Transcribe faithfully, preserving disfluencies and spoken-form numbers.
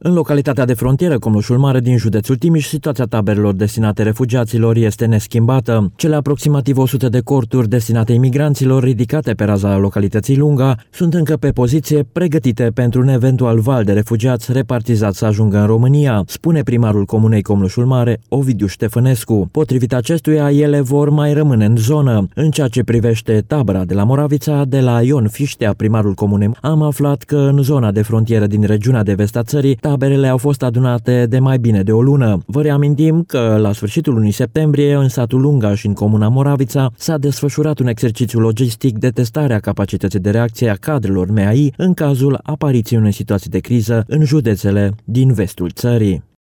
În localitatea de frontieră Comloșul Mare din județul Timiș, situația taberelor destinate refugiaților este neschimbată. Cele aproximativ o sută de corturi destinate imigranților ridicate pe raza localității Lunga sunt încă pe poziție, pregătite pentru un eventual val de refugiați repartizați să ajungă în România, spune primarul comunei Comloșul Mare, Ovidiu Ștefănescu. Potrivit acestuia, ele vor mai rămâne în zonă. În ceea ce privește tabăra de la Moravița, de la Ion Fiștea, primarul comunei, am aflat că în zona de frontieră din regiunea de vest a țării, taberele au fost adunate de mai bine de o lună. Vă reamintim că la sfârșitul lunii septembrie, în satul Lunga și în comuna Moravița, s-a desfășurat un exercițiu logistic de testare a capacității de reacție a cadrelor M A I în cazul apariției unei situații de criză în județele din vestul țării.